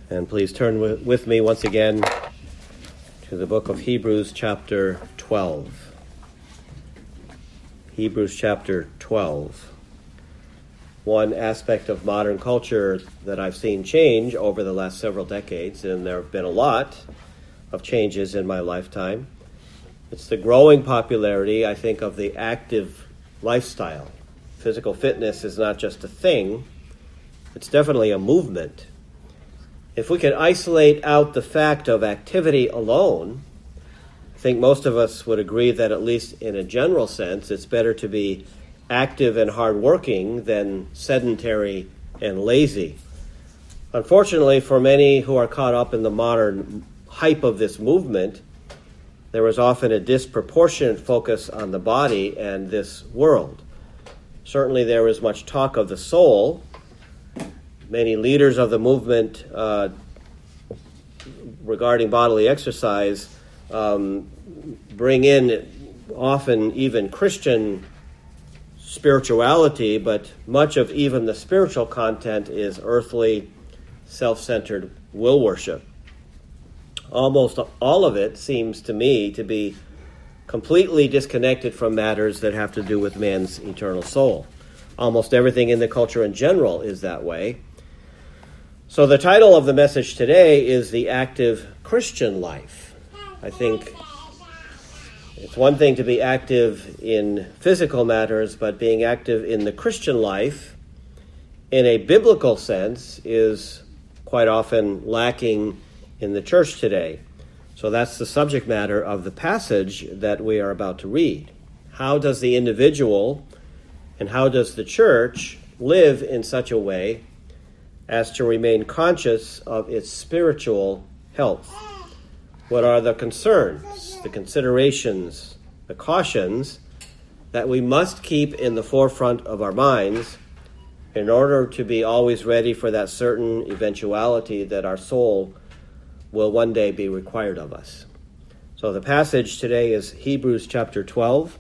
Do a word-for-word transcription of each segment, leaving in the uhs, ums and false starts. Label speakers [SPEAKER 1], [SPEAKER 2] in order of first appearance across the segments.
[SPEAKER 1] And please turn with, with me once again to the book of Hebrews chapter twelve. Hebrews chapter twelve. One aspect of modern culture that I've seen change over the last several decades, and there have been a lot of changes in my lifetime. It's the growing popularity, I think, of the active lifestyle. Physical fitness is not just a thing, it's definitely a movement. If we could isolate out the fact of activity alone, I think most of us would agree that at least in a general sense, it's better to be active and hardworking than sedentary and lazy. Unfortunately, for many who are caught up in the modern hype of this movement, there is often a disproportionate focus on the body and this world. Certainly there is much talk of the soul. Many leaders of the movement uh, regarding bodily exercise um, bring in often even Christian spirituality, but much of even the spiritual content is earthly, self-centered will worship. Almost all of it seems to me to be completely disconnected from matters that have to do with man's eternal soul. Almost everything in the culture in general is that way. So the title of the message today is The Active Christian Life. I think it's one thing to be active in physical matters, but being active in the Christian life in a biblical sense is quite often lacking in the church today. So that's the subject matter of the passage that we are about to read. How does the individual and how does the church live in such a way as to remain conscious of its spiritual health? What are the concerns, the considerations, the cautions that we must keep in the forefront of our minds in order to be always ready for that certain eventuality that our soul will one day be required of us? So the passage today is Hebrews chapter twelve,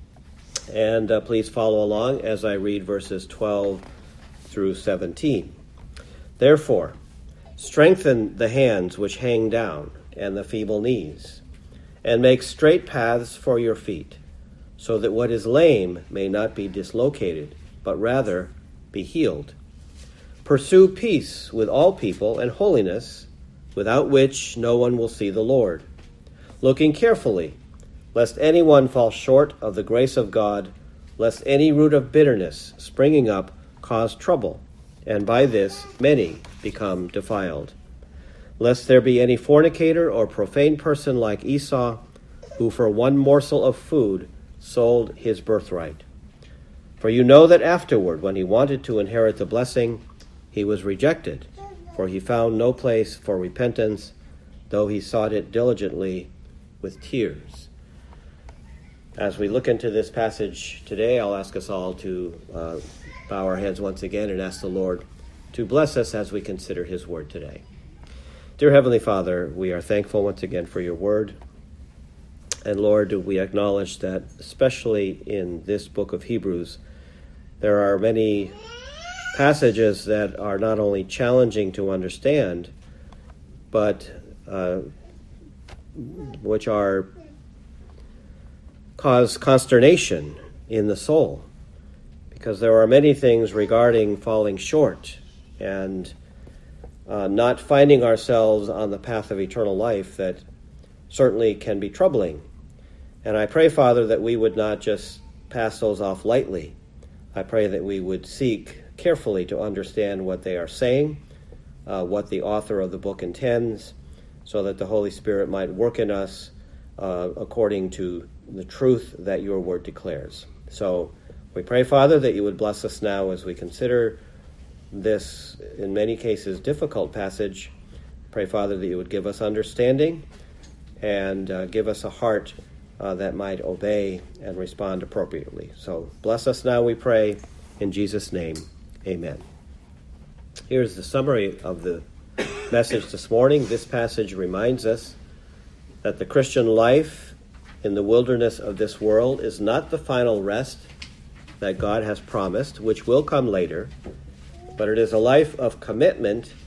[SPEAKER 1] and uh, please follow along as I read verses twelve through seventeen. Therefore, strengthen the hands which hang down and the feeble knees, and make straight paths for your feet, so that what is lame may not be dislocated, but rather be healed. Pursue peace with all people and holiness, without which no one will see the Lord. Looking carefully, lest anyone fall short of the grace of God, lest any root of bitterness springing up cause trouble, and by this many become defiled. Lest there be any fornicator or profane person like Esau, who for one morsel of food sold his birthright. For you know that afterward, when he wanted to inherit the blessing, he was rejected, for he found no place for repentance, though he sought it diligently with tears. As we look into this passage today, I'll ask us all to uh, bow our heads once again and ask the Lord to bless us as we consider his word today. Dear Heavenly Father, we are thankful once again for your word. And Lord, we acknowledge that especially in this book of Hebrews, there are many passages that are not only challenging to understand, but uh, which are cause consternation in the soul, because there are many things regarding falling short and uh, not finding ourselves on the path of eternal life that certainly can be troubling. And I pray, Father, that we would not just pass those off lightly. I pray that we would seek carefully to understand what they are saying, uh, what the author of the book intends, so that the Holy Spirit might work in us uh, according to the truth that your word declares. So we pray, Father, that you would bless us now as we consider this, in many cases, difficult passage. Pray, Father, that you would give us understanding and uh, give us a heart uh, that might obey and respond appropriately. So bless us now, we pray, in Jesus' name. Amen. Here's the summary of the message this morning. This passage reminds us that the Christian life in the wilderness of this world is not the final rest that God has promised, which will come later, but it is a life of commitment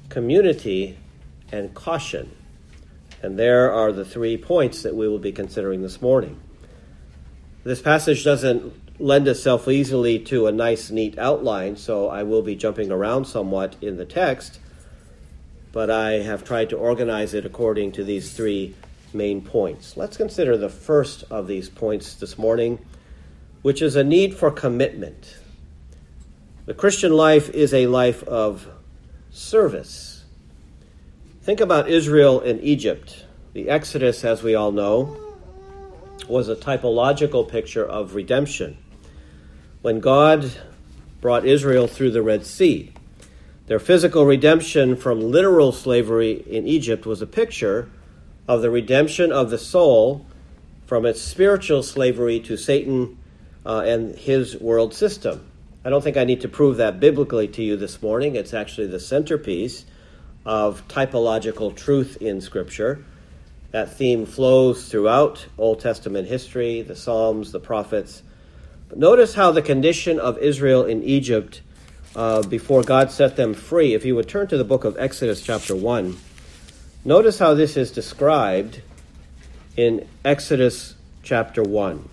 [SPEAKER 1] community, and caution. And there are the three points that we will be considering this morning. This passage doesn't lend itself easily to a nice, neat outline, so I will be jumping around somewhat in the text, but I have tried to organize it according to these three main points. Let's consider the first of these points this morning, which is a need for commitment. The Christian life is a life of service. Think about Israel and Egypt. The Exodus, as we all know, was a typological picture of redemption. When God brought Israel through the Red Sea, their physical redemption from literal slavery in Egypt was a picture of the redemption of the soul from its spiritual slavery to Satan uh, and his world system. I don't think I need to prove that biblically to you this morning. It's actually the centerpiece of typological truth in Scripture. That theme flows throughout Old Testament history, the Psalms, the prophets. But notice how the condition of Israel in Egypt uh, before God set them free, if you would turn to the book of Exodus chapter one, notice how this is described in Exodus chapter one.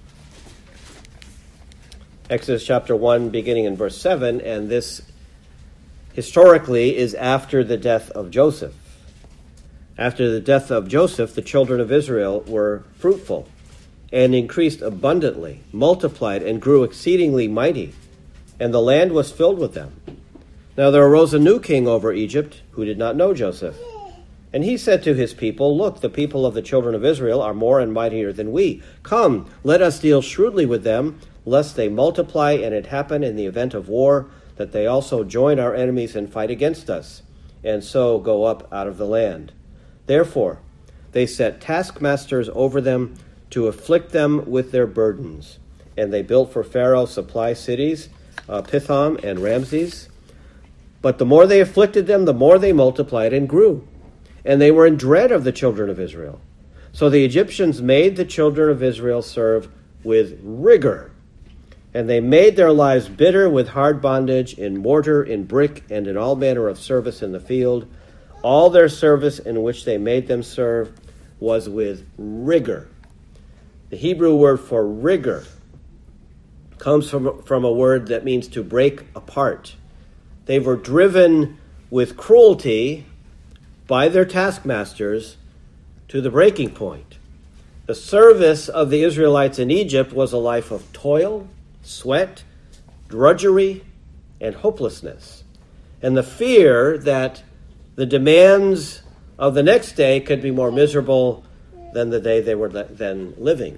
[SPEAKER 1] Exodus chapter one, beginning in verse seven, and this historically is after the death of Joseph. After the death of Joseph, the children of Israel were fruitful and increased abundantly, multiplied and grew exceedingly mighty, and the land was filled with them. Now there arose a new king over Egypt who did not know Joseph. And he said to his people, "Look, the people of the children of Israel are more and mightier than we. Come, let us deal shrewdly with them, lest they multiply, and it happen in the event of war, that they also join our enemies and fight against us, and so go up out of the land." Therefore, they set taskmasters over them to afflict them with their burdens. And they built for Pharaoh supply cities, uh, Pithom and Ramses. But the more they afflicted them, the more they multiplied and grew. And they were in dread of the children of Israel. So the Egyptians made the children of Israel serve with rigor. And they made their lives bitter with hard bondage, in mortar, in brick, and in all manner of service in the field. All their service in which they made them serve was with rigor. The Hebrew word for rigor comes from, from a word that means to break apart. They were driven with cruelty by their taskmasters to the breaking point. The service of the Israelites in Egypt was a life of toil, sweat, drudgery, and hopelessness, and the fear that the demands of the next day could be more miserable than the day they were then living.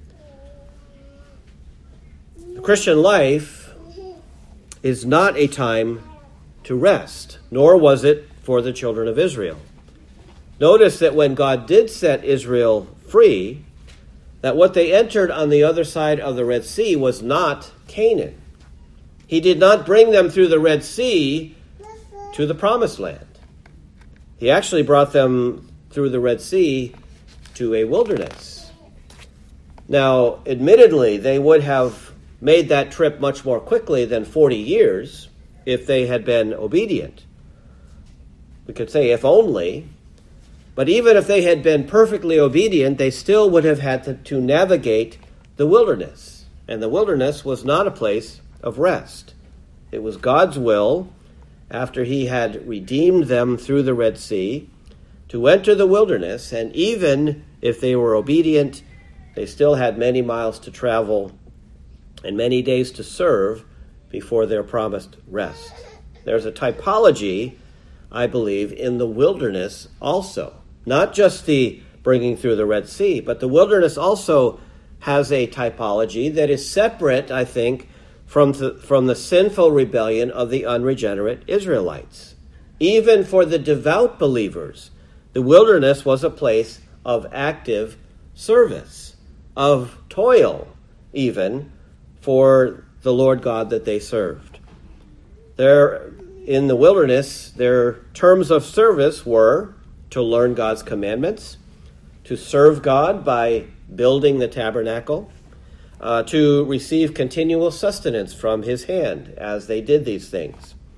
[SPEAKER 1] The Christian life is not a time to rest, nor was it for the children of Israel. Notice that when God did set Israel free, that what they entered on the other side of the Red Sea was not Canaan. He did not bring them through the Red Sea to the Promised Land. He actually brought them through the Red Sea to a wilderness. Now, admittedly, they would have made that trip much more quickly than forty years if they had been obedient. We could say if only, but even if they had been perfectly obedient, they still would have had to, to navigate the wilderness. And the wilderness was not a place of rest. It was God's will, after he had redeemed them through the Red Sea, to enter the wilderness, and even if they were obedient, they still had many miles to travel and many days to serve before their promised rest. There's a typology, I believe, in the wilderness also. Not just the bringing through the Red Sea, but the wilderness also has a typology that is separate, I think, from the, from the sinful rebellion of the unregenerate Israelites. Even for the devout believers, the wilderness was a place of active service, of toil, even, for the Lord God that they served. There, in the wilderness, their terms of service were to learn God's commandments, to serve God by building the tabernacle, uh, to receive continual sustenance from his hand as they did these things.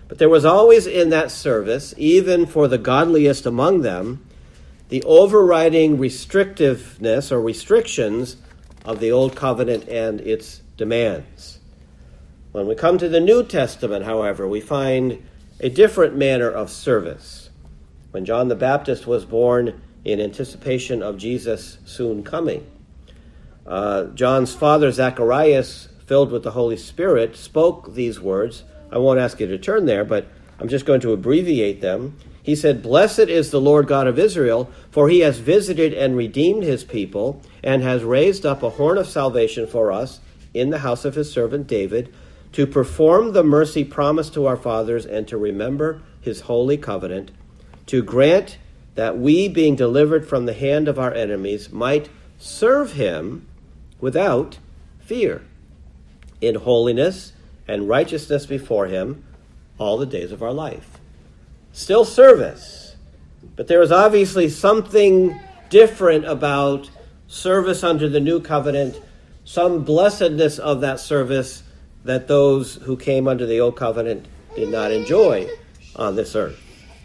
[SPEAKER 1] But there was always in that service, even for the godliest among them, the overriding restrictiveness or restrictions of the Old Covenant and its demands. When we come to the New Testament, however, we find a different manner of service. When John the Baptist was born in anticipation of Jesus' soon coming, uh, John's father, Zacharias, filled with the Holy Spirit, spoke these words. I won't ask you to turn there, but I'm just going to abbreviate them. He said, "Blessed is the Lord God of Israel, for he has visited and redeemed his people, and has raised up a horn of salvation for us in the house of his servant David, to perform the mercy promised to our fathers, and to remember his holy covenant, to grant that we, being delivered from the hand of our enemies, might serve him without fear, in holiness and righteousness before him all the days of our life." Still service, but there is obviously something different about service under the new covenant, some blessedness of that service that those who came under the old covenant did not enjoy on this earth.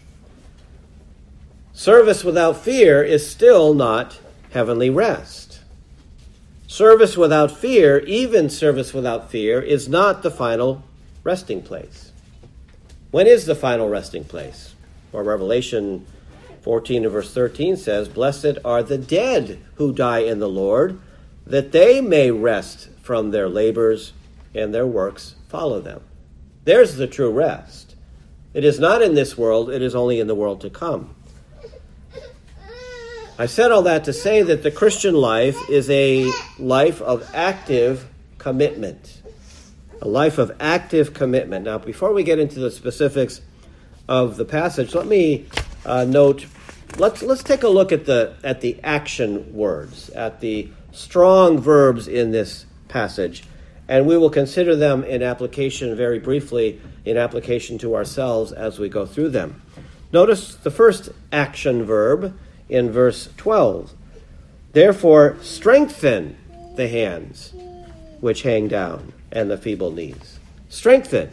[SPEAKER 1] Service without fear is still not heavenly rest. Service without fear, even service without fear, is not the final resting place. When is the final resting place? Well, Revelation fourteen and verse thirteen says, "Blessed are the dead who die in the Lord, that they may rest from their labors, and their works follow them." There's the true rest. It is not in this world, it is only in the world to come. I said all that to say that the Christian life is a life of active commitment. A life of active commitment. Now, before we get into the specifics of the passage, let me uh, note, let's let's take a look at the at the action words, at the strong verbs in this passage, and we will consider them in application very briefly, in application to ourselves as we go through them. Notice the first action verb in verse twelve. "Therefore, strengthen the hands which hang down, and the feeble knees." Strengthen.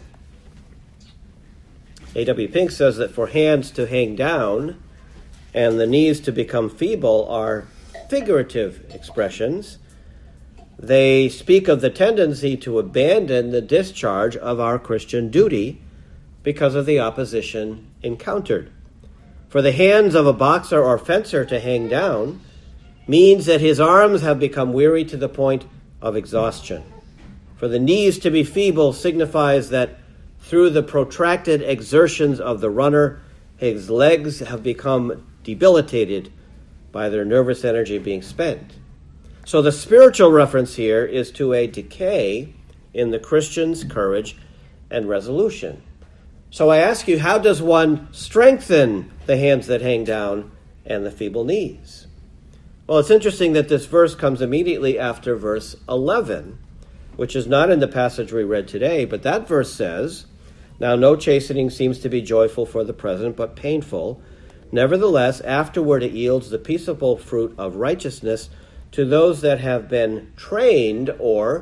[SPEAKER 1] A W Pink says that for hands to hang down and the knees to become feeble are figurative expressions. They speak of the tendency to abandon the discharge of our Christian duty because of the opposition encountered. For the hands of a boxer or fencer to hang down means that his arms have become weary to the point of exhaustion. For the knees to be feeble signifies that through the protracted exertions of the runner, his legs have become debilitated by their nervous energy being spent. So the spiritual reference here is to a decay in the Christian's courage and resolution. So I ask you, how does one strengthen the hands that hang down and the feeble knees? Well, it's interesting that this verse comes immediately after verse eleven, which is not in the passage we read today, but that verse says, "Now no chastening seems to be joyful for the present, but painful. Nevertheless, afterward it yields the peaceable fruit of righteousness to those that have been trained," or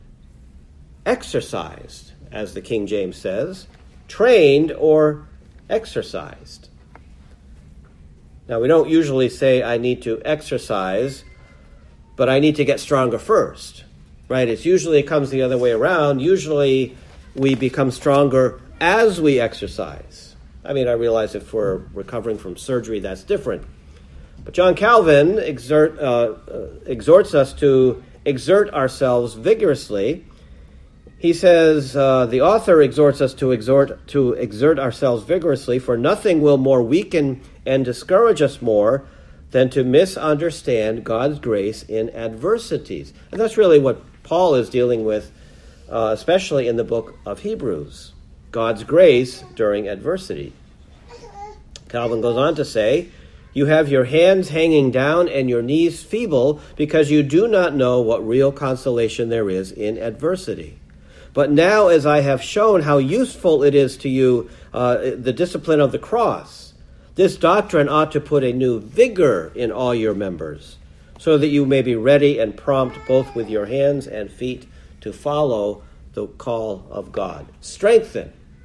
[SPEAKER 1] exercised, as the King James says, trained or exercised. Now, we don't usually say I need to exercise, but I need to get stronger first, right? It's usually, it comes the other way around. Usually we become stronger as we exercise. I mean, I realize if we're recovering from surgery, that's different. But John Calvin exert, uh, uh, exhorts us to exert ourselves vigorously. He says, uh, the author exhorts us to exhort to exert ourselves vigorously, for nothing will more weaken and discourage us more than to misunderstand God's grace in adversities. And that's really what Paul is dealing with, uh, especially in the book of Hebrews. God's grace during adversity. Calvin goes on to say, "You have your hands hanging down and your knees feeble because you do not know what real consolation there is in adversity. But now, as I have shown how useful it is to you, uh, the discipline of the cross, this doctrine ought to put a new vigor in all your members, so that you may be ready and prompt both with your hands and feet to follow the call of God." Strengthen.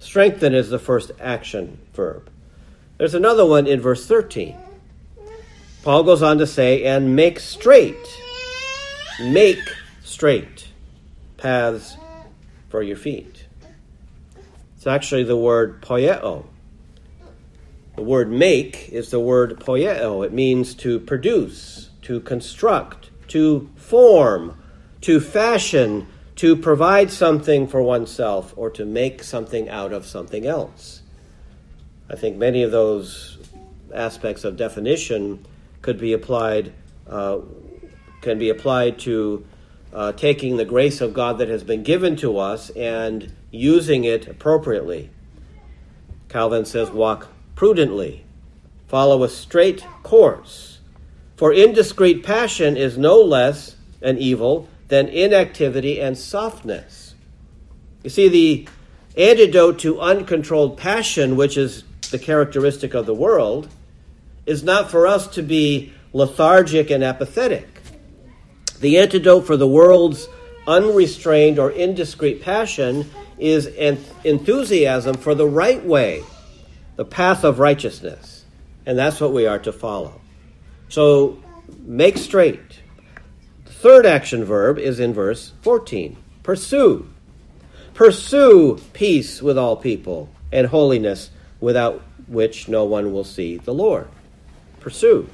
[SPEAKER 1] Strengthen is the first action verb. There's another one in verse thirteen. Paul goes on to say, and make straight, make straight paths for your feet. It's actually the word poieo. The word make is the word poieo. It means to produce, to construct, to form, to fashion, to provide something for oneself, or to make something out of something else. I think many of those aspects of definition could be applied, uh, can be applied to uh, taking the grace of God that has been given to us and using it appropriately. Calvin says, walk prudently, follow a straight course, for indiscreet passion is no less an evil than inactivity and softness. You see, the antidote to uncontrolled passion, which is the characteristic of the world, is not for us to be lethargic and apathetic. The antidote for the world's unrestrained or indiscreet passion is an enthusiasm for the right way, the path of righteousness. And that's what we are to follow. So, make straight. The third action verb is in verse fourteen. Pursue. Pursue peace with all people and holiness, without which no one will see the Lord. Pursue.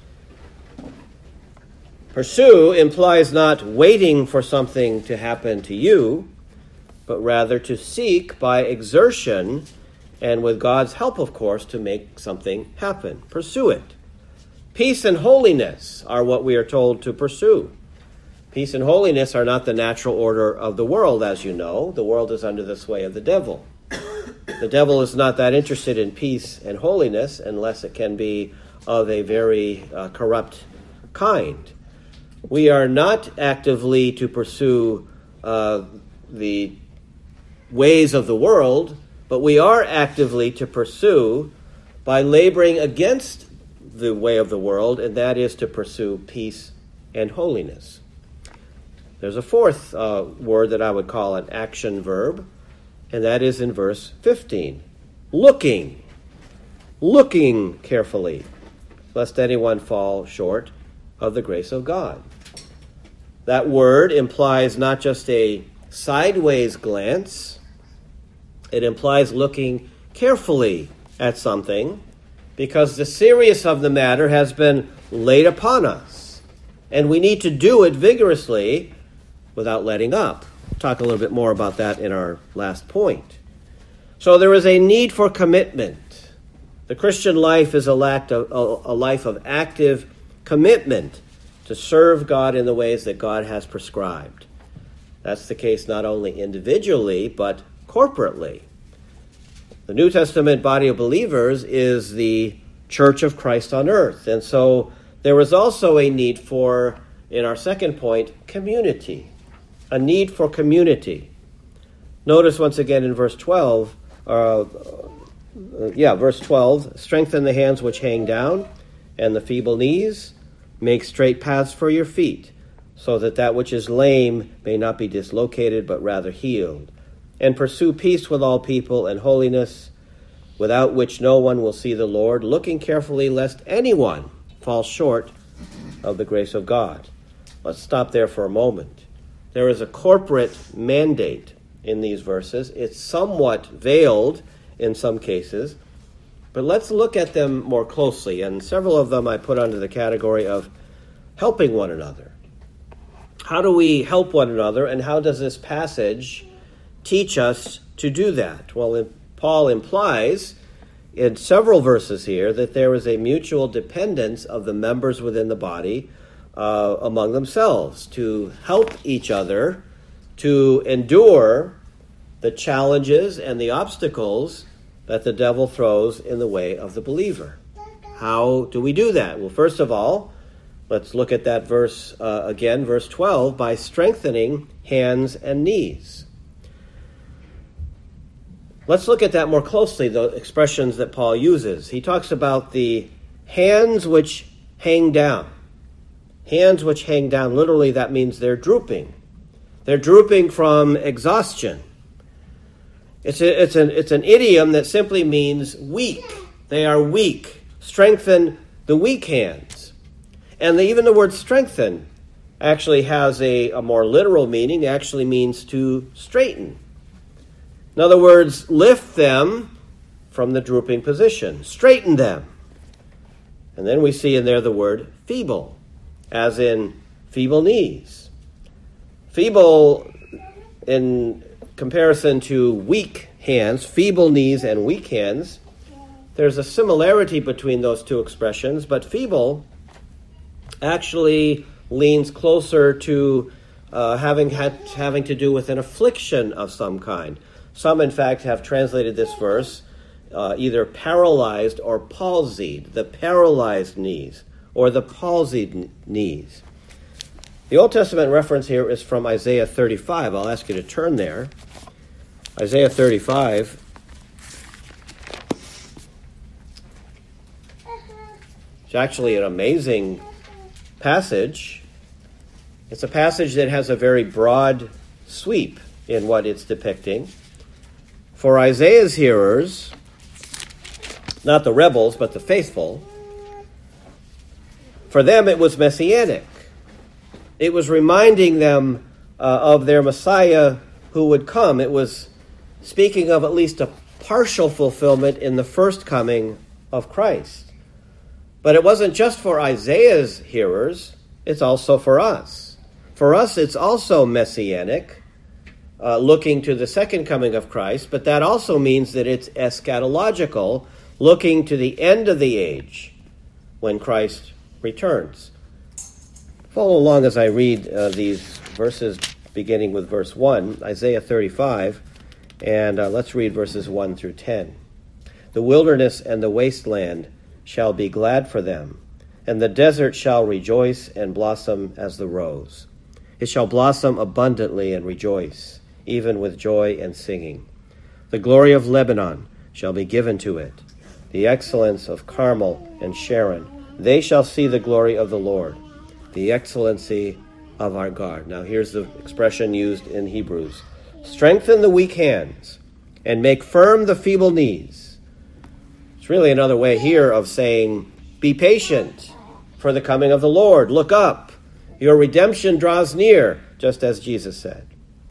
[SPEAKER 1] Pursue implies not waiting for something to happen to you, but rather to seek by exertion, and with God's help, of course, to make something happen. Pursue it. Peace and holiness are what we are told to pursue. Peace and holiness are not the natural order of the world, as you know. The world is under the sway of the devil. The devil is not that interested in peace and holiness unless it can be of a very uh, corrupt kind. We are not actively to pursue uh, the ways of the world, but we are actively to pursue by laboring against the way of the world, and that is to pursue peace and holiness. There's a fourth uh, word that I would call an action verb, and that is in verse fifteen. Looking. Looking carefully, lest anyone fall short of the grace of God. That word implies not just a sideways glance, it implies looking carefully at something, because the seriousness of the matter has been laid upon us, and we need to do it vigorously without letting up. We'll talk a little bit more about that in our last point. So there is a need for commitment. The Christian life is a life of active commitment to serve God in the ways that God has prescribed. That's the case not only individually, but corporately. The New Testament body of believers is the church of Christ on earth. And so there is also a need for, in our second point, community. A need for community. Notice once again in verse twelve, uh, uh, yeah, verse twelve, strengthen the hands which hang down and the feeble knees, make straight paths for your feet, so that that which is lame may not be dislocated, but rather healed. And pursue peace with all people and holiness, without which no one will see the Lord, looking carefully lest anyone fall short of the grace of God. Let's stop there for a moment. There is a corporate mandate in these verses. It's somewhat veiled in some cases, but let's look at them more closely. And several of them I put under the category of helping one another. How do we help one another, and how does this passage teach us to do that? Well, Paul implies in several verses here that there is a mutual dependence of the members within the body uh, among themselves to help each other to endure the challenges and the obstacles that the devil throws in the way of the believer. How do we do that? Well, first of all, let's look at that verse uh, again, verse twelve, by strengthening hands and knees. Let's look at that more closely, the expressions that Paul uses. He talks about the hands which hang down. Hands which hang down, literally that means they're drooping. They're drooping from exhaustion. It's a, it's an it's an idiom that simply means weak. They are weak. Strengthen the weak hands. And the, even the word strengthen actually has a, a more literal meaning. It actually means to straighten. In other words, lift them from the drooping position. Straighten them. And then we see in there the word feeble, as in feeble knees. Feeble in comparison to weak hands, feeble knees and weak hands, there's a similarity between those two expressions, but feeble actually leans closer to uh, having had, having to do with an affliction of some kind. Some, in fact, have translated this verse uh, either paralyzed or palsied, the paralyzed knees or the palsied knees. The Old Testament reference here is from Isaiah thirty-five. I'll ask you to turn there. Isaiah thirty-five. It's actually an amazing passage. It's a passage that has a very broad sweep in what it's depicting. For Isaiah's hearers, not the rebels, but the faithful, for them it was messianic. It was reminding them uh, of their Messiah who would come. It was speaking of at least a partial fulfillment in the first coming of Christ. But it wasn't just for Isaiah's hearers, it's also for us. For us, it's also messianic, uh, looking to the second coming of Christ, but that also means that it's eschatological, looking to the end of the age when Christ returns. Follow along as I read uh, these verses, beginning with verse one, Isaiah thirty-five, and uh, let's read verses one through ten. The wilderness and the wasteland shall be glad for them, and the desert shall rejoice and blossom as the rose. It shall blossom abundantly and rejoice, even with joy and singing. The glory of Lebanon shall be given to it, the excellence of Carmel and Sharon. They shall see the glory of the Lord, the excellency of our God. Now here's the expression used in Hebrews. Strengthen the weak hands and make firm the feeble knees. It's really another way here of saying, be patient for the coming of the Lord. Look up. Your redemption draws near, just as Jesus said.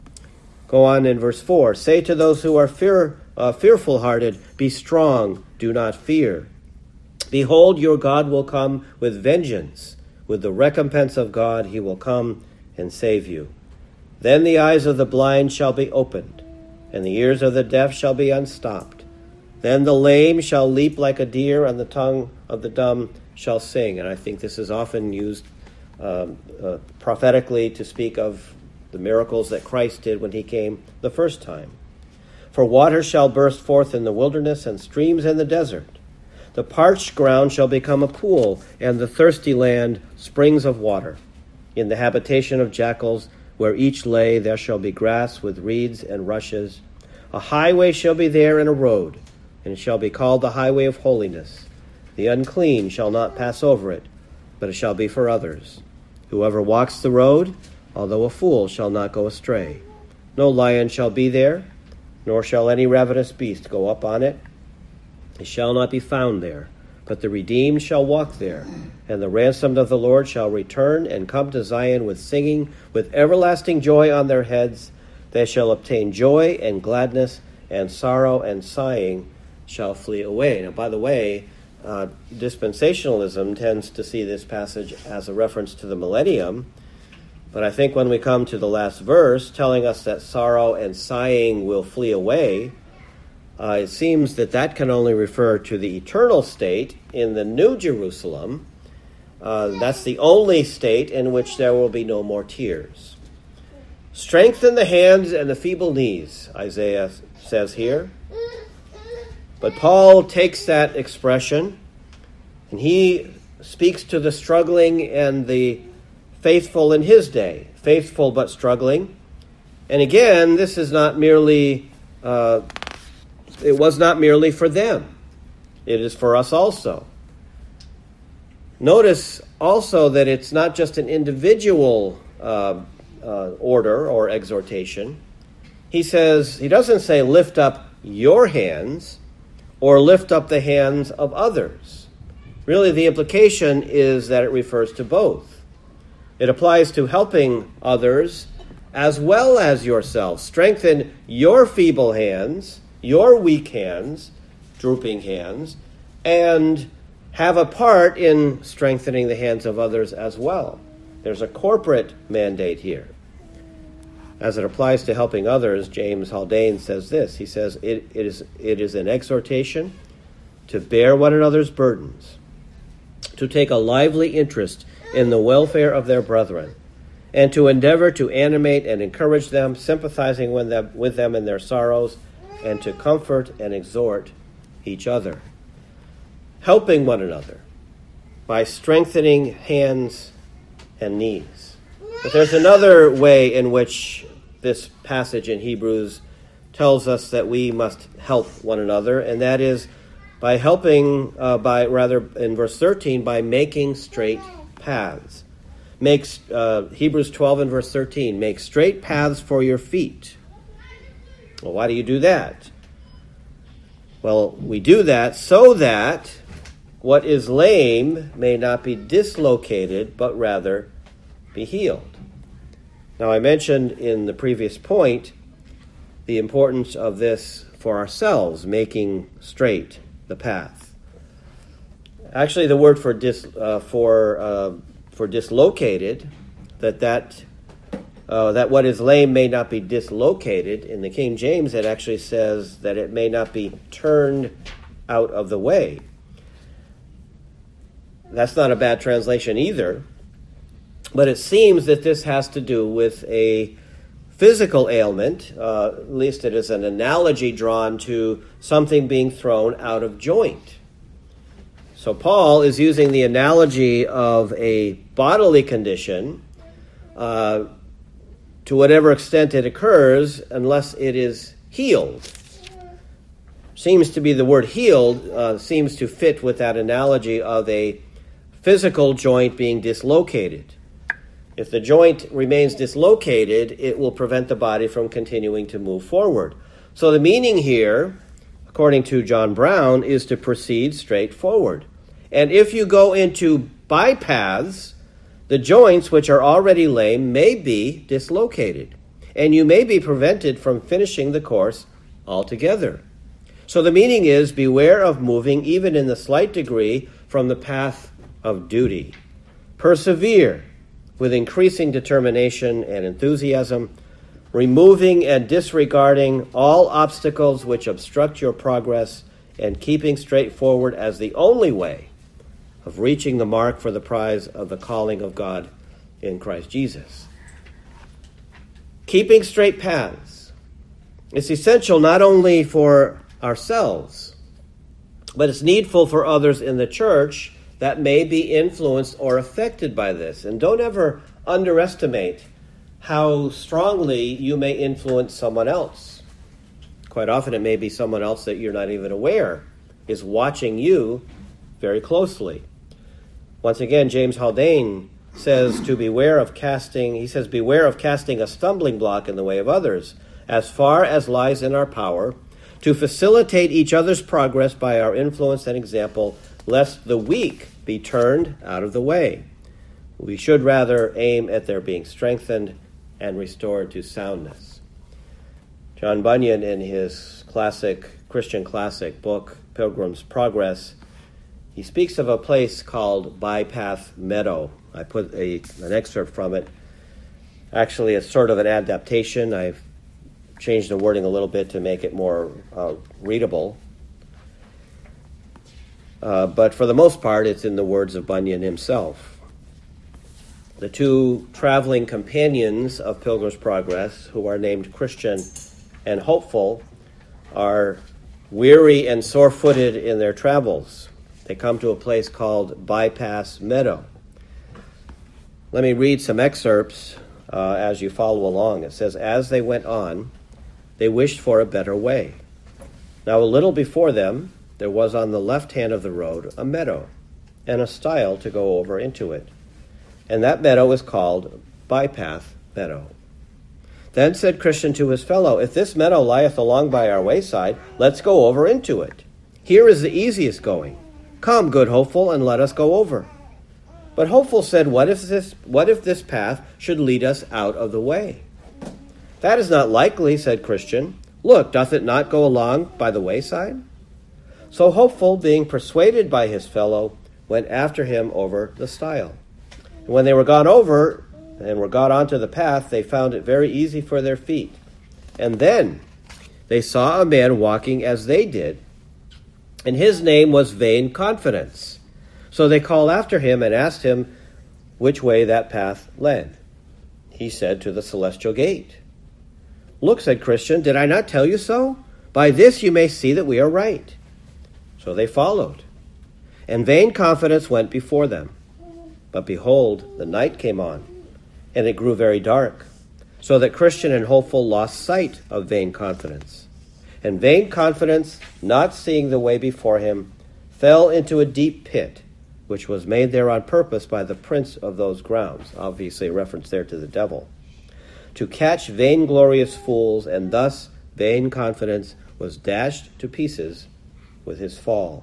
[SPEAKER 1] Go on in verse four. Say to those who are fear, uh, fearful-hearted, be strong, do not fear. Behold, your God will come with vengeance. With the recompense of God, he will come and save you. Then the eyes of the blind shall be opened, and the ears of the deaf shall be unstopped. Then the lame shall leap like a deer, and the tongue of the dumb shall sing. And I think this is often used um, uh, prophetically to speak of the miracles that Christ did when he came the first time. For water shall burst forth in the wilderness, and streams in the desert. The parched ground shall become a pool, and the thirsty land springs of water. In the habitation of jackals, where each lay, there shall be grass with reeds and rushes. A highway shall be there and a road, and it shall be called the highway of holiness. The unclean shall not pass over it, but it shall be for others. Whoever walks the road, although a fool, shall not go astray. No lion shall be there, nor shall any ravenous beast go up on it. It shall not be found there, but the redeemed shall walk there, and the ransomed of the Lord shall return and come to Zion with singing, with everlasting joy on their heads. They shall obtain joy and gladness, and sorrow and sighing shall flee away. Now, by the way, uh, dispensationalism tends to see this passage as a reference to the millennium, but I think when we come to the last verse, telling us that sorrow and sighing will flee away, Uh, it seems that that can only refer to the eternal state in the New Jerusalem. Uh, that's the only state in which there will be no more tears. Strengthen the hands and the feeble knees, Isaiah says here. But Paul takes that expression and he speaks to the struggling and the faithful in his day. Faithful but struggling. And again, this is not merely... Uh, It was not merely for them. It is for us also. Notice also that it's not just an individual uh, uh, order or exhortation. He says, he doesn't say lift up your hands or lift up the hands of others. Really, the implication is that it refers to both. It applies to helping others as well as yourself. Strengthen your feeble hands, your weak hands, drooping hands, and have a part in strengthening the hands of others as well. There's a corporate mandate here. As it applies to helping others, James Haldane says this. He says, it, it is, it is an exhortation to bear one another's burdens, to take a lively interest in the welfare of their brethren, and to endeavor to animate and encourage them, sympathizing with them, with them in their sorrows, and to comfort and exhort each other. Helping one another by strengthening hands and knees. But there's another way in which this passage in Hebrews tells us that we must help one another, and that is by helping, uh, by rather in verse thirteen, by making straight paths. Makes uh, Hebrews twelve and verse thirteen, make straight paths for your feet. Well, why do you do that? Well, we do that so that what is lame may not be dislocated, but rather be healed. Now, I mentioned in the previous point the importance of this for ourselves, making straight the path. Actually, the word for dis, uh, for uh, for dislocated, that that uh, that what is lame may not be dislocated. In the King James, it actually says that it may not be turned out of the way. That's not a bad translation either, but it seems that this has to do with a physical ailment. Uh, at least it is an analogy drawn to something being thrown out of joint. So Paul is using the analogy of a bodily condition uh, to whatever extent it occurs, unless it is healed. Seems to be the word healed uh, seems to fit with that analogy of a physical joint being dislocated. If the joint remains dislocated, it will prevent the body from continuing to move forward. So the meaning here, according to John Brown, is to proceed straight forward. And if you go into bypaths, the joints which are already lame may be dislocated, and you may be prevented from finishing the course altogether. So the meaning is, beware of moving, even in the slight degree, from the path of duty. Persevere with increasing determination and enthusiasm, removing and disregarding all obstacles which obstruct your progress, and keeping straight forward as the only way of reaching the mark for the prize of the calling of God in Christ Jesus. Keeping straight paths. It's essential not only for ourselves, but it's needful for others in the church that may be influenced or affected by this. And don't ever underestimate how strongly you may influence someone else. Quite often it may be someone else that you're not even aware is watching you very closely. Once again, James Haldane says to beware of casting, he says, beware of casting a stumbling block in the way of others, as far as lies in our power, to facilitate each other's progress by our influence and example, lest the weak be turned out of the way. We should rather aim at their being strengthened and restored to soundness. John Bunyan, in his classic, Christian classic book, Pilgrim's Progress, he speaks of a place called Bypath Meadow. I put a, an excerpt from it. Actually, it's sort of an adaptation. I've changed the wording a little bit to make it more uh, readable. Uh, but for the most part, it's in the words of Bunyan himself. The two traveling companions of Pilgrim's Progress, who are named Christian and Hopeful, are weary and sore-footed in their travels. They come to a place called Bypath Meadow. Let me read some excerpts uh, as you follow along. It says, as they went on, they wished for a better way. Now a little before them, there was on the left hand of the road a meadow, and a stile to go over into it. And that meadow is called Bypath Meadow. Then said Christian to his fellow, "If this meadow lieth along by our wayside, let's go over into it. Here is the easiest going. Come, good Hopeful, and let us go over." But Hopeful said, what if this, what if this path should lead us out of the way? "That is not likely," said Christian. "Look, doth it not go along by the wayside?" So Hopeful, being persuaded by his fellow, went after him over the stile. And when they were gone over and were got onto the path, they found it very easy for their feet. And then they saw a man walking as they did, and his name was Vain Confidence. So they called after him and asked him which way that path led. He said, "To the celestial gate." "Look," said Christian, "did I not tell you so? By this you may see that we are right." So they followed, and Vain Confidence went before them. But behold, the night came on, and it grew very dark, so that Christian and Hopeful lost sight of Vain Confidence. And Vain Confidence, not seeing the way before him, fell into a deep pit, which was made there on purpose by the prince of those grounds, obviously a reference there to the devil, to catch vainglorious fools, and thus Vain Confidence was dashed to pieces with his fall.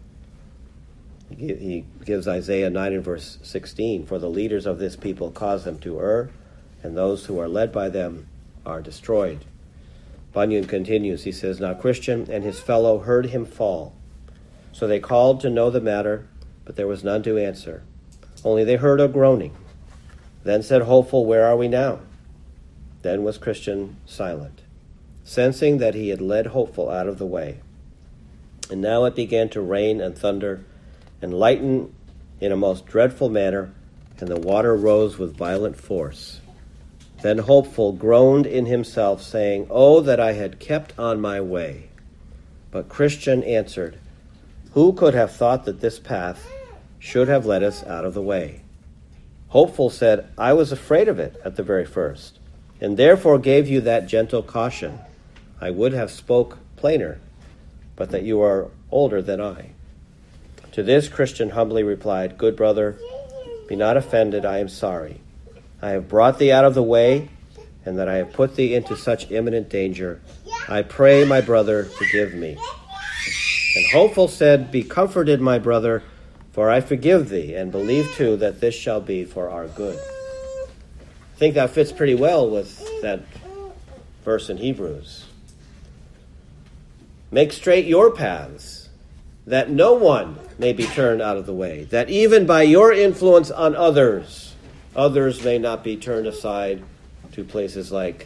[SPEAKER 1] He gives Isaiah nine and verse sixteen, "For the leaders of this people cause them to err, and those who are led by them are destroyed." Bunyan continues, he says, "Now Christian and his fellow heard him fall. So they called to know the matter, but there was none to answer. Only they heard a groaning. Then said Hopeful, 'Where are we now?' Then was Christian silent, sensing that he had led Hopeful out of the way. And now it began to rain and thunder and lighten in a most dreadful manner, and the water rose with violent force. Then Hopeful groaned in himself, saying, 'Oh, that I had kept on my way!' But Christian answered, 'Who could have thought that this path should have led us out of the way?' Hopeful said, 'I was afraid of it at the very first, and therefore gave you that gentle caution. I would have spoke plainer, but that you are older than I.' To this Christian humbly replied, 'Good brother, be not offended, I am sorry. I have brought thee out of the way, and that I have put thee into such imminent danger. I pray, my brother, forgive me.' And Hopeful said, 'Be comforted, my brother, for I forgive thee, and believe too that this shall be for our good.'" I think that fits pretty well with that verse in Hebrews. "Make straight your paths, that no one may be turned out of the way, that even by your influence on others, others may not be turned aside to places like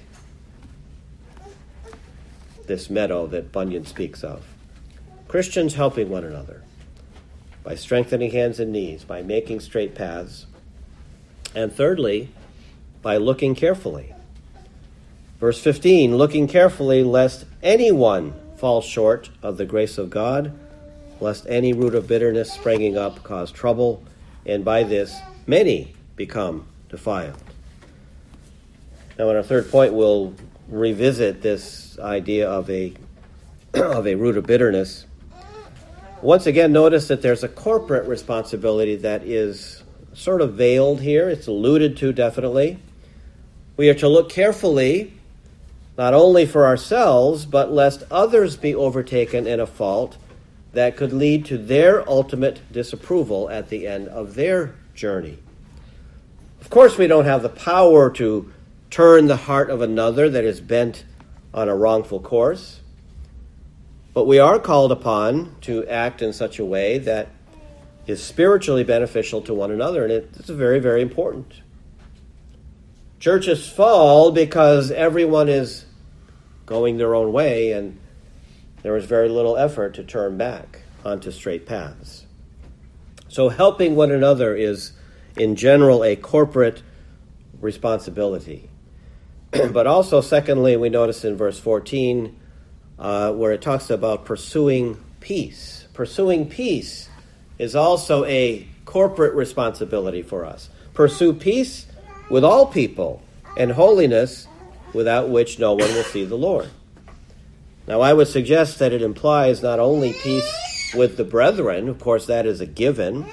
[SPEAKER 1] this meadow that Bunyan speaks of." Christians helping one another by strengthening hands and knees, by making straight paths, and thirdly, by looking carefully. Verse fifteen, "Looking carefully, lest anyone fall short of the grace of God, lest any root of bitterness springing up cause trouble, and by this many become defiled." Now, in our third point, we'll revisit this idea of a of a root of bitterness. Once again, notice that there's a corporate responsibility that is sort of veiled here. It's alluded to definitely. We are to look carefully, not only for ourselves, but lest others be overtaken in a fault that could lead to their ultimate disapproval at the end of their journey. Of course, we don't have the power to turn the heart of another that is bent on a wrongful course, but we are called upon to act in such a way that is spiritually beneficial to one another, and it's very, very important. Churches fall because everyone is going their own way, and there is very little effort to turn back onto straight paths. So helping one another is, in general, a corporate responsibility. But also, secondly, we notice in verse fourteen, uh, where it talks about pursuing peace. Pursuing peace is also a corporate responsibility for us. Pursue peace with all people, and holiness, without which no one will see the Lord. Now, I would suggest that it implies not only peace with the brethren, of course that is a given,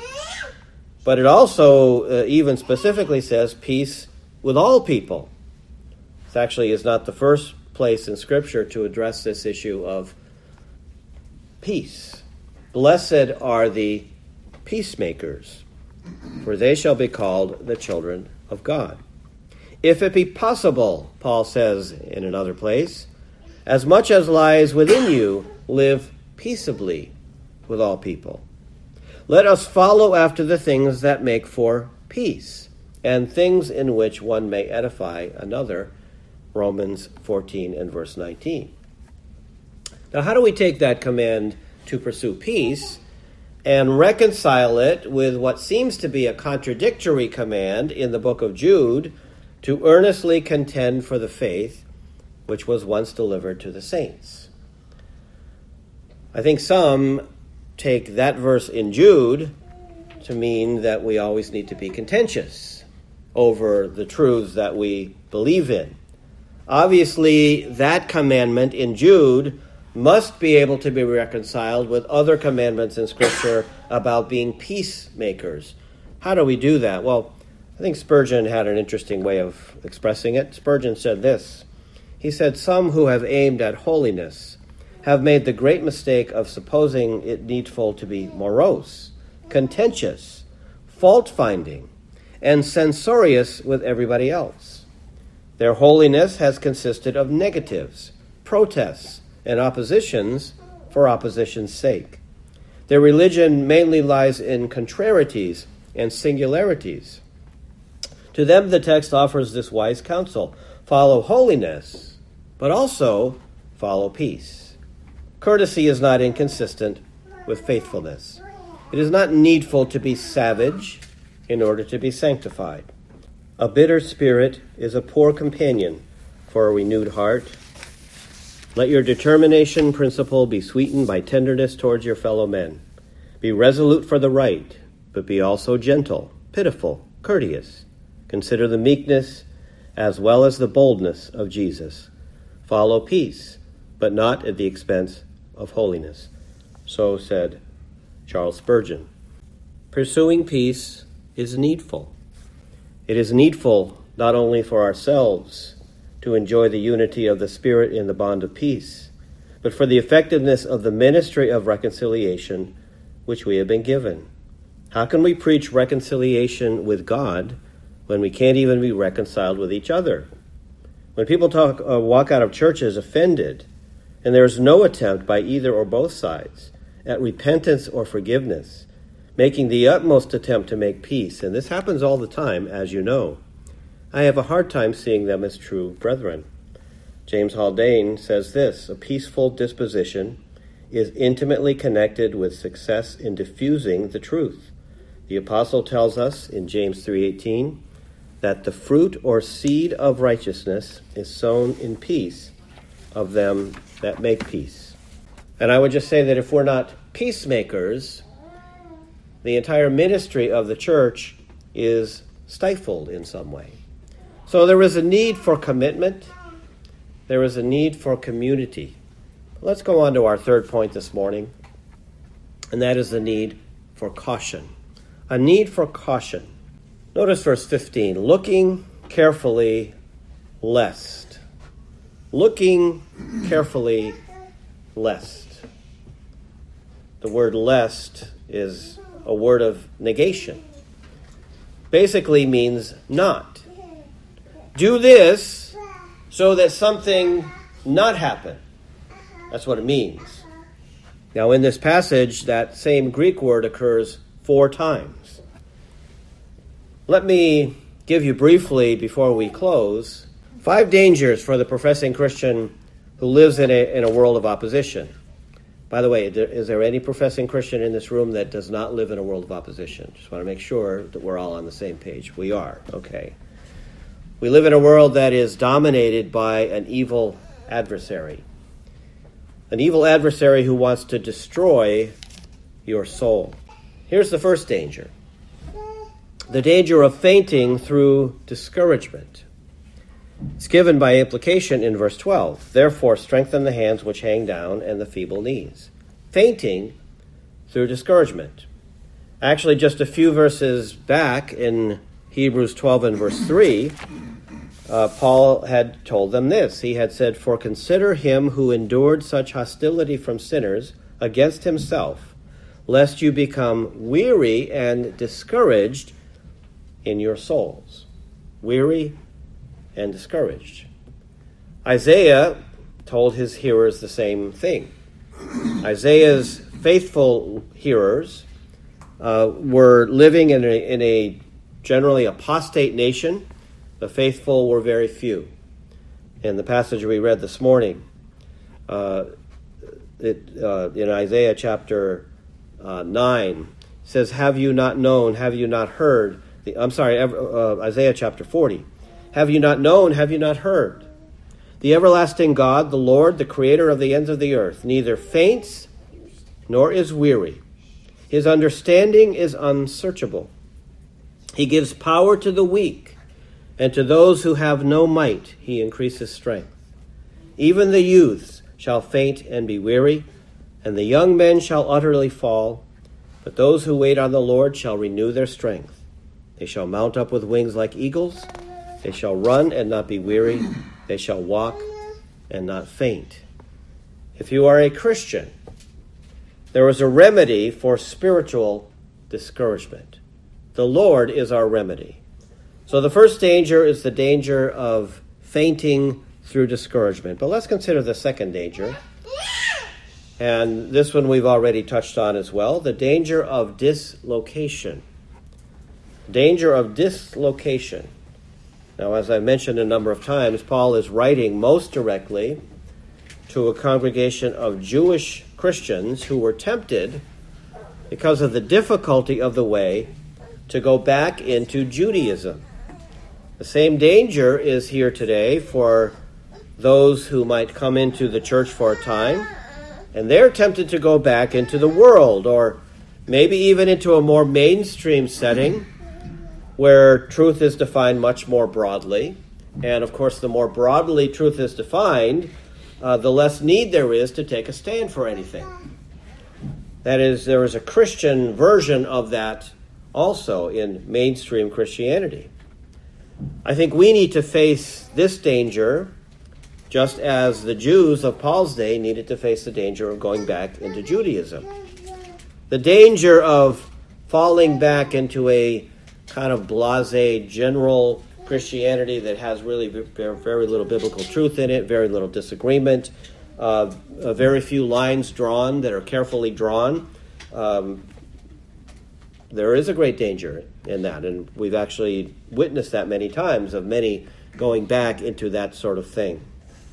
[SPEAKER 1] but it also uh, even specifically says peace with all people. This actually is not the first place in Scripture to address this issue of peace. Blessed are the peacemakers, for they shall be called the children of God. If it be possible, Paul says in another place, as much as lies within you, live peaceably with all people. Let us follow after the things that make for peace, and things in which one may edify another. Romans fourteen and verse nineteen. Now, how do we take that command to pursue peace and reconcile it with what seems to be a contradictory command in the book of Jude to earnestly contend for the faith which was once delivered to the saints? I think some take that verse in Jude to mean that we always need to be contentious over the truths that we believe in. Obviously, that commandment in Jude must be able to be reconciled with other commandments in Scripture about being peacemakers. How do we do that? Well, I think Spurgeon had an interesting way of expressing it. Spurgeon said this. He said, "Some who have aimed at holiness have made the great mistake of supposing it needful to be morose, contentious, fault-finding, and censorious with everybody else. Their holiness has consisted of negatives, protests, and oppositions for opposition's sake. Their religion mainly lies in contrarieties and singularities. To them the text offers this wise counsel: follow holiness, but also follow peace. Courtesy is not inconsistent with faithfulness. It is not needful to be savage in order to be sanctified. A bitter spirit is a poor companion for a renewed heart. Let your determination principle be sweetened by tenderness towards your fellow men. Be resolute for the right, but be also gentle, pitiful, courteous. Consider the meekness as well as the boldness of Jesus. Follow peace, but not at the expense of holiness." So said Charles Spurgeon. Pursuing peace is needful. It is needful not only for ourselves to enjoy the unity of the Spirit in the bond of peace, but for the effectiveness of the ministry of reconciliation which we have been given. How can we preach reconciliation with God when we can't even be reconciled with each other? When people talk, uh, walk out of churches offended, and there is no attempt by either or both sides at repentance or forgiveness, making the utmost attempt to make peace, and this happens all the time, as you know, I have a hard time seeing them as true brethren. James Haldane says this: a peaceful disposition is intimately connected with success in diffusing the truth. The apostle tells us in James three eighteen that the fruit or seed of righteousness is sown in peace of them that make peace. And I would just say that if we're not peacemakers, the entire ministry of the church is stifled in some way. So there is a need for commitment. There is a need for community. Let's go on to our third point this morning, and that is the need for caution. A need for caution. Notice verse fifteen, looking carefully lest. Looking carefully lest. The word lest is a word of negation. Basically means not. Do this so that something not happen. That's what it means. Now in this passage, that same Greek word occurs four times. Let me give you briefly, before we close, five dangers for the professing Christian who lives in a, in a world of opposition. By the way, is there any professing Christian in this room that does not live in a world of opposition? Just want to make sure that we're all on the same page. We are, okay. We live in a world that is dominated by an evil adversary. An evil adversary who wants to destroy your soul. Here's the first danger. The danger of fainting through discouragement. It's given by implication in verse twelve. Therefore, strengthen the hands which hang down and the feeble knees. Fainting through discouragement. Actually, just a few verses back in Hebrews twelve and verse three, uh, Paul had told them this. He had said, "For consider him who endured such hostility from sinners against himself, lest you become weary and discouraged in your souls." Weary and discouraged. Isaiah told his hearers the same thing. Isaiah's faithful hearers uh, were living in a, in a generally apostate nation. The faithful were very few. In the passage we read this morning, uh, it, uh, in Isaiah chapter uh, nine, says, "Have you not known, have you not heard?" The, I'm sorry, uh, Isaiah chapter forty. "Have you not known, have you not heard? The everlasting God, the Lord, the creator of the ends of the earth, neither faints nor is weary. His understanding is unsearchable. He gives power to the weak, and to those who have no might he increases strength. Even the youths shall faint and be weary, and the young men shall utterly fall. But those who wait on the Lord shall renew their strength. They shall mount up with wings like eagles. They shall run and not be weary. They shall walk and not faint." If you are a Christian, there is a remedy for spiritual discouragement. The Lord is our remedy. So the first danger is the danger of fainting through discouragement. But let's consider the second danger. And this one we've already touched on as well, the danger of dislocation. Danger of dislocation. Now, as I mentioned a number of times, Paul is writing most directly to a congregation of Jewish Christians who were tempted, because of the difficulty of the way, to go back into Judaism. The same danger is here today for those who might come into the church for a time, and they're tempted to go back into the world, or maybe even into a more mainstream setting, where truth is defined much more broadly. And of course, the more broadly truth is defined, uh, the less need there is to take a stand for anything. That is, there is a Christian version of that also in mainstream Christianity. I think we need to face this danger just as the Jews of Paul's day needed to face the danger of going back into Judaism. The danger of falling back into a kind of blasé, general Christianity that has really very little biblical truth in it, very little disagreement, uh, uh, very few lines drawn that are carefully drawn. Um, there is a great danger in that, and we've actually witnessed that many times, of many going back into that sort of thing.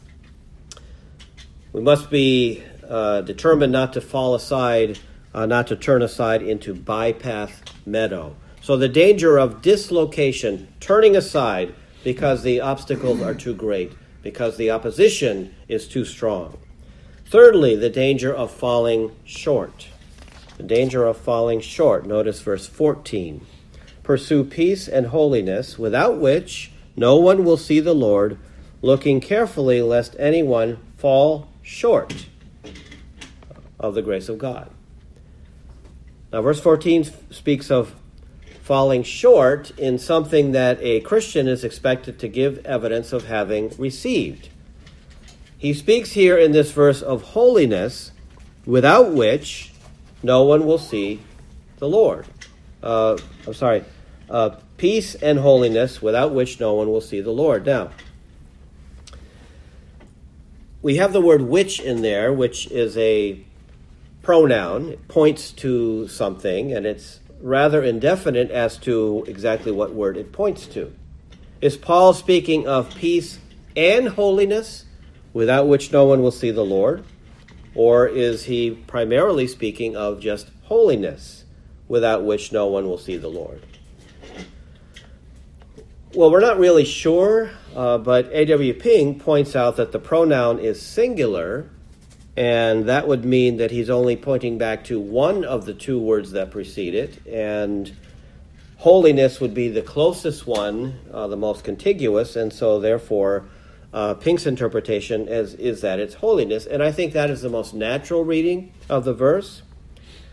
[SPEAKER 1] We must be uh, determined not to fall aside, uh, not to turn aside into bypath meadow. So the danger of dislocation, turning aside because the obstacles are too great, because the opposition is too strong. Thirdly, the danger of falling short. The danger of falling short. Notice verse fourteen. "Pursue peace and holiness, without which no one will see the Lord, looking carefully lest anyone fall short of the grace of God." Now, verse fourteen speaks of falling short in something that a Christian is expected to give evidence of having received. He speaks here in this verse of holiness, without which no one will see the Lord. Uh, I'm sorry, uh, peace and holiness, without which no one will see the Lord. Now, we have the word which in there, which is a pronoun. It points to something, and it's rather indefinite as to exactly what word it points to. Is Paul speaking of peace and holiness, without which no one will see the Lord? Or is he primarily speaking of just holiness, without which no one will see the Lord? Well, we're not really sure, uh, but A W Ping points out that the pronoun is singular, and that would mean that he's only pointing back to one of the two words that precede it, and holiness would be the closest one, uh, the most contiguous, and so therefore uh, Pink's interpretation is, is that it's holiness, and I think that is the most natural reading of the verse.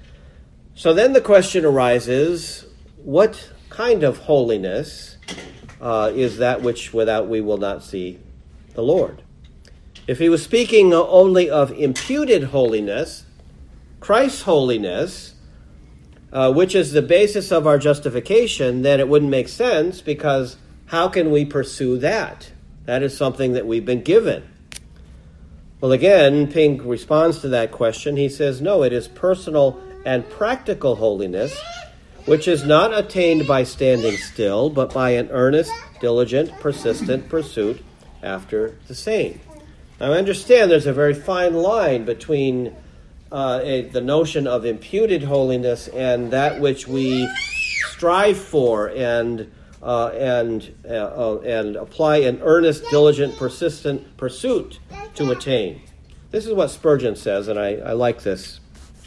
[SPEAKER 1] So then the question arises, what kind of holiness uh, is that which without we will not see the Lord. If he was speaking only of imputed holiness, Christ's holiness, uh, which is the basis of our justification, then it wouldn't make sense, because how can we pursue that? That is something that we've been given. Well, again, Pink responds to that question. He says, no, it is personal and practical holiness, which is not attained by standing still, but by an earnest, diligent, persistent pursuit after the same. Now, I understand there's a very fine line between uh, a, the notion of imputed holiness and that which we strive for and uh, and uh, uh, and apply an earnest, diligent, persistent pursuit to attain. This is what Spurgeon says, and I, I like this.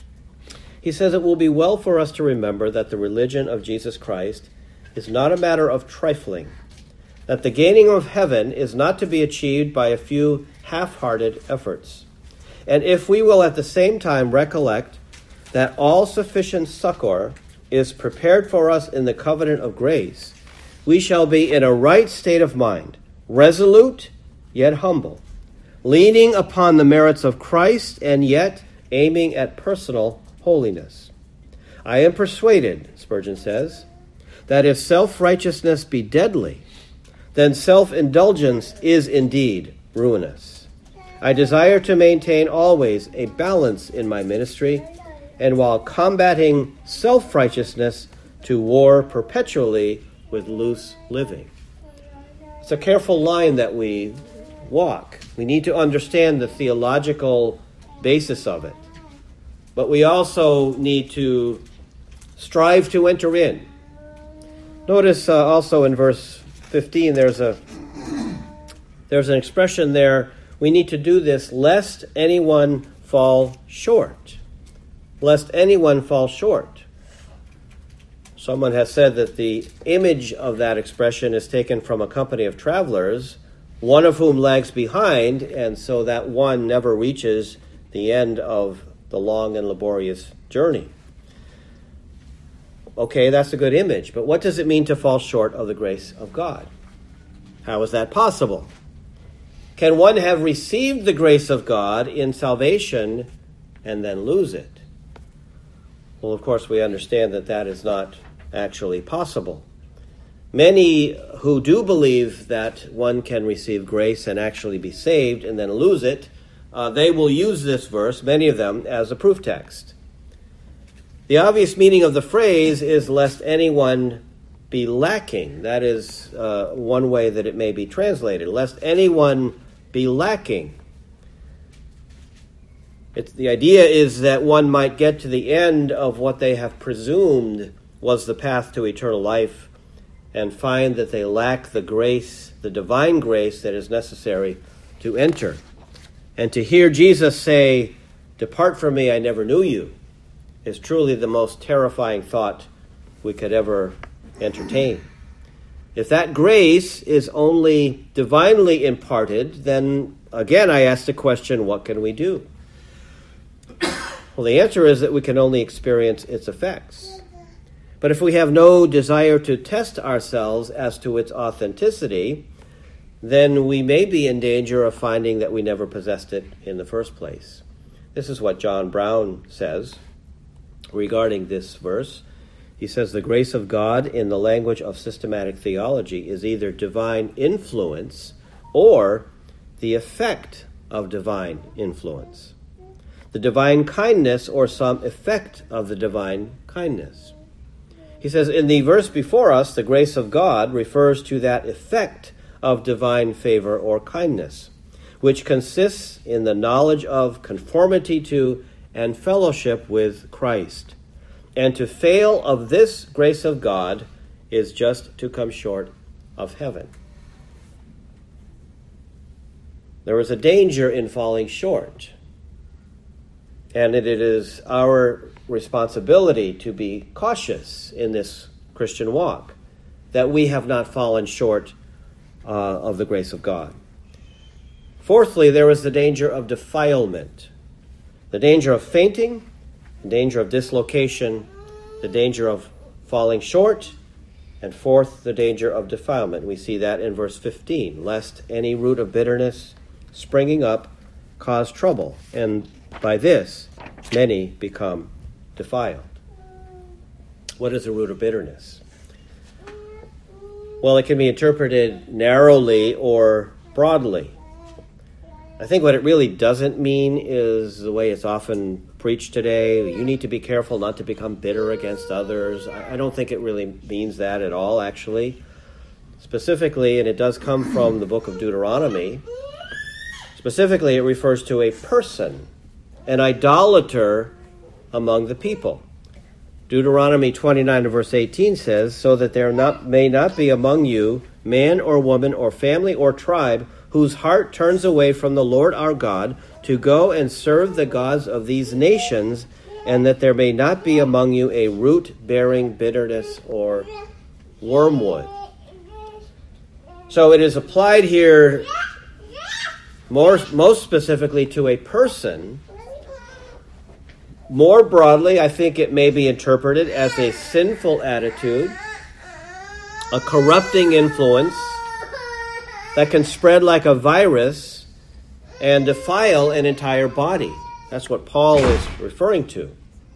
[SPEAKER 1] He says, it will be well for us to remember that the religion of Jesus Christ is not a matter of trifling, that the gaining of heaven is not to be achieved by a few half-hearted efforts. And if we will at the same time recollect that all sufficient succor is prepared for us in the covenant of grace, we shall be in a right state of mind, resolute yet humble, leaning upon the merits of Christ and yet aiming at personal holiness. I am persuaded, Spurgeon says, that if self-righteousness be deadly, then self-indulgence is indeed ruinous. I desire to maintain always a balance in my ministry, and while combating self-righteousness, to war perpetually with loose living. It's a careful line that we walk. We need to understand the theological basis of it. But we also need to strive to enter in. Notice uh, also in verse fifteen, there's a there's an expression there, we need to do this lest anyone fall short. Lest anyone fall short. Someone has said that the image of that expression is taken from a company of travelers, one of whom lags behind, and so that one never reaches the end of the long and laborious journey. Okay, that's a good image, but what does it mean to fall short of the grace of God? How is that possible? Can one have received the grace of God in salvation and then lose it? Well, of course, we understand that that is not actually possible. Many who do believe that one can receive grace and actually be saved and then lose it, uh, they will use this verse, many of them, as a proof text. The obvious meaning of the phrase is lest anyone be lacking. That is uh, one way that it may be translated. Lest anyone be lacking. It's, the idea is that one might get to the end of what they have presumed was the path to eternal life and find that they lack the grace, the divine grace that is necessary to enter. And to hear Jesus say, "Depart from me, I never knew you," is truly the most terrifying thought we could ever entertain. If that grace is only divinely imparted, then again I ask the question, what can we do? Well, the answer is that we can only experience its effects. But if we have no desire to test ourselves as to its authenticity, then we may be in danger of finding that we never possessed it in the first place. This is what John Brown says regarding this verse. He says, the grace of God in the language of systematic theology is either divine influence or the effect of divine influence. The divine kindness or some effect of the divine kindness. He says, in the verse before us, the grace of God refers to that effect of divine favor or kindness, which consists in the knowledge of conformity to and fellowship with Christ. And to fail of this grace of God is just to come short of heaven. There is a danger in falling short. And it is our responsibility to be cautious in this Christian walk, that we have not fallen short uh, of the grace of God. Fourthly, there is the danger of defilement, the danger of fainting, the danger of dislocation, the danger of falling short, And fourth, the danger of defilement. We see that in verse fifteen. Lest any root of bitterness springing up cause trouble, and by this many become defiled. What is the root of bitterness? Well, it can be interpreted narrowly or broadly. I think what it really doesn't mean is the way it's often preached today. You need to be careful not to become bitter against others. I don't think it really means that at all, actually. Specifically, and it does come from the book of Deuteronomy, specifically it refers to a person, an idolater among the people. Deuteronomy twenty-nine verse eighteen says, so that there not, may not be among you man or woman or family or tribe whose heart turns away from the Lord our God to go and serve the gods of these nations, and that there may not be among you a root-bearing bitterness or wormwood. So it is applied here more, most specifically to a person. More broadly, I think it may be interpreted as a sinful attitude, a corrupting influence that can spread like a virus and defile an entire body. That's what Paul is referring to.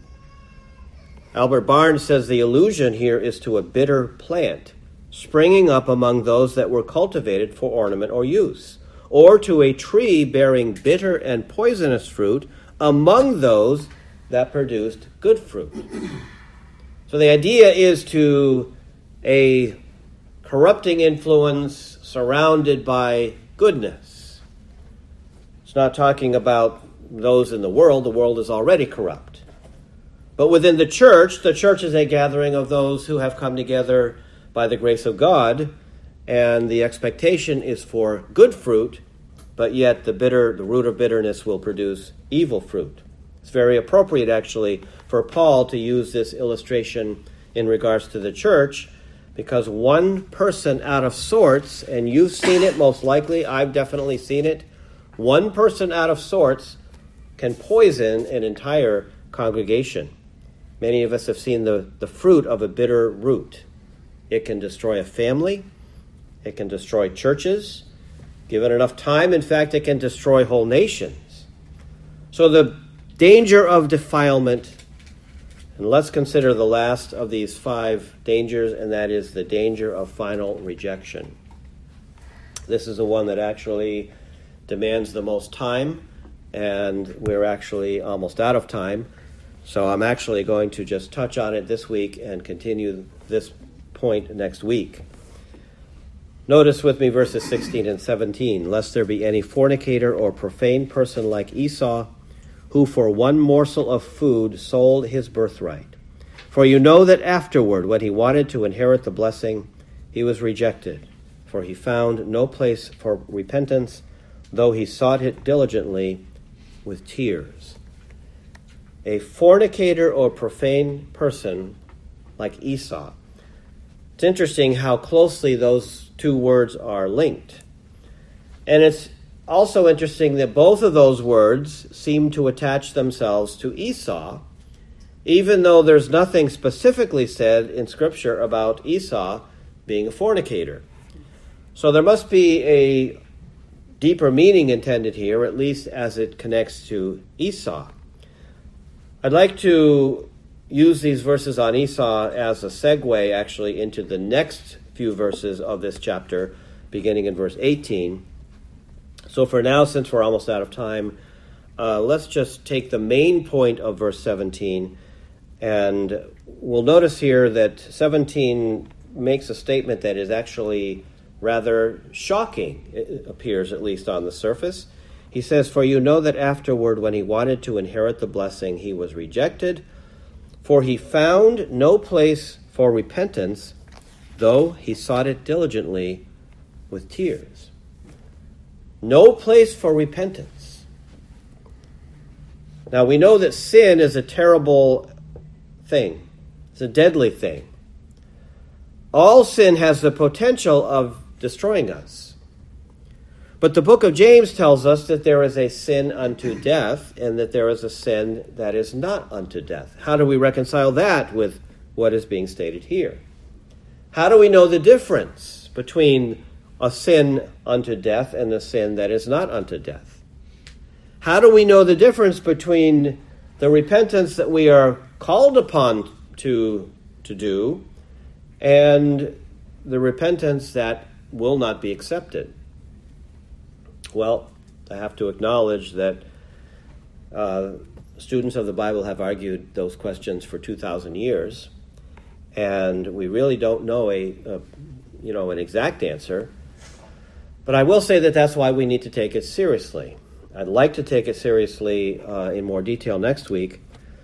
[SPEAKER 1] Albert Barnes says the allusion here is to a bitter plant springing up among those that were cultivated for ornament or use, or to a tree bearing bitter and poisonous fruit among those that produced good fruit. So the idea is to a corrupting influence surrounded by goodness. It's not talking about those in the world. The world is already corrupt. But within the church, the church is a gathering of those who have come together by the grace of God, and the expectation is for good fruit, but yet the bitter, the root of bitterness will produce evil fruit. It's very appropriate, actually, for Paul to use this illustration in regards to the church, because one person out of sorts, and you've seen it most likely, I've definitely seen it, one person out of sorts can poison an entire congregation. Many of us have seen the, the fruit of a bitter root. It can destroy a family. It can destroy churches. Given enough time, in fact, it can destroy whole nations. So the danger of defilement, and let's consider the last of these five dangers, and that is the danger of final rejection. This is the one that actually demands the most time, and we're actually almost out of time. So I'm actually going to just touch on it this week and continue this point next week. Notice with me verses sixteen and seventeen. Lest there be any fornicator or profane person like Esau, who for one morsel of food sold his birthright. For you know that afterward, when he wanted to inherit the blessing, he was rejected, for he found no place for repentance, though he sought it diligently with tears. A fornicator or profane person like Esau. It's interesting how closely those two words are linked. And it's also interesting that both of those words seem to attach themselves to Esau, even though there's nothing specifically said in Scripture about Esau being a fornicator. So there must be a deeper meaning intended here, at least as it connects to Esau. I'd like to use these verses on Esau as a segue, actually, into the next few verses of this chapter, beginning in verse eighteen. So for now, since we're almost out of time, uh, let's just take the main point of verse seventeen, and we'll notice here that seventeen makes a statement that is actually rather shocking, it appears at least on the surface. He says, for you know that afterward, when he wanted to inherit the blessing, he was rejected, for he found no place for repentance, though he sought it diligently with tears. No place for repentance. Now, we know that sin is a terrible thing. It's a deadly thing. All sin has the potential of destroying us. But the book of James tells us that there is a sin unto death and that there is a sin that is not unto death. How do we reconcile that with what is being stated here? How do we know the difference between a sin unto death and a sin that is not unto death? How do we know the difference between the repentance that we are called upon to, to do and the repentance that will not be accepted? Well, I have to acknowledge that uh, students of the Bible have argued those questions for two thousand years, and we really don't know a, a you know an exact answer. But I will say that that's why we need to take it seriously. I'd like to take it seriously uh, in more detail next week.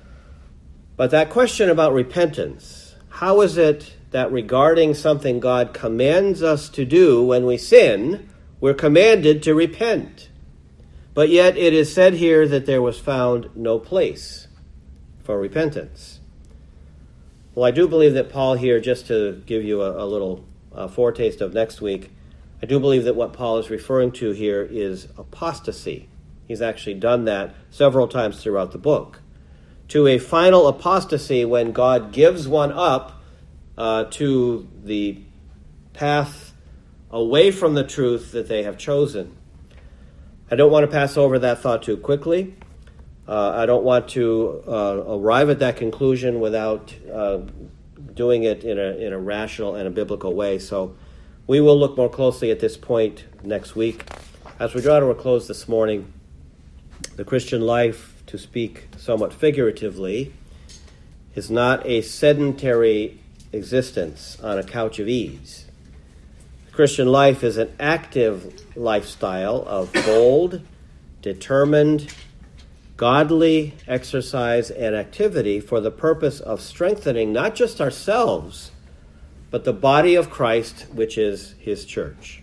[SPEAKER 1] But that question about repentance, how is it that regarding something God commands us to do when we sin, we're commanded to repent? But yet it is said here that there was found no place for repentance. Well, I do believe that Paul here, just to give you a, a little uh, foretaste of next week, I do believe that what Paul is referring to here is apostasy. He's actually done that several times throughout the book. To a final apostasy when God gives one up uh, to the path away from the truth that they have chosen. I don't want to pass over that thought too quickly. Uh, I don't want to uh, arrive at that conclusion without uh, doing it in a in a rational and a biblical way. So we will look more closely at this point next week. As we draw to a close this morning, the Christian life, to speak somewhat figuratively, is not a sedentary existence on a couch of ease. The Christian life is an active lifestyle of bold, determined, godly exercise and activity for the purpose of strengthening not just ourselves, but the body of Christ, which is his church.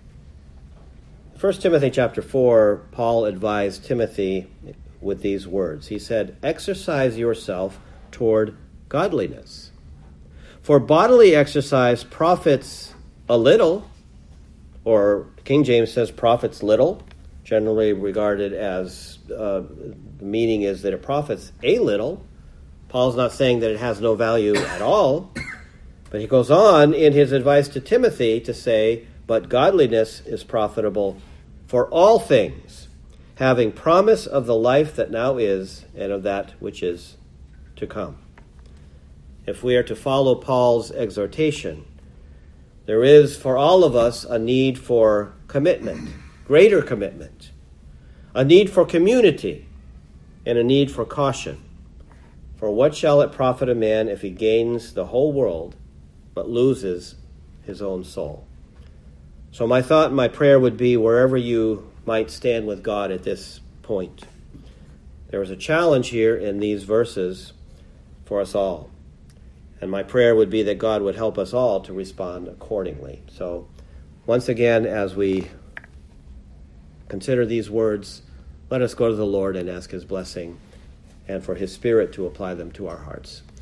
[SPEAKER 1] First Timothy chapter four, Paul advised Timothy with these words. He said, "Exercise yourself toward godliness. For bodily exercise profits a little," or King James says profits little, generally regarded as, uh, the meaning is that it profits a little. Paul's not saying that it has no value at all, but he goes on in his advice to Timothy to say, "But godliness is profitable for all things, having promise of the life that now is and of that which is to come." If we are to follow Paul's exhortation, there is for all of us a need for commitment, greater commitment, a need for community, and a need for caution. For what shall it profit a man if he gains the whole world but loses his own soul? So my thought and my prayer would be, wherever you might stand with God at this point, there is a challenge here in these verses for us all. And my prayer would be that God would help us all to respond accordingly. So once again, as we consider these words, let us go to the Lord and ask his blessing and for his Spirit to apply them to our hearts.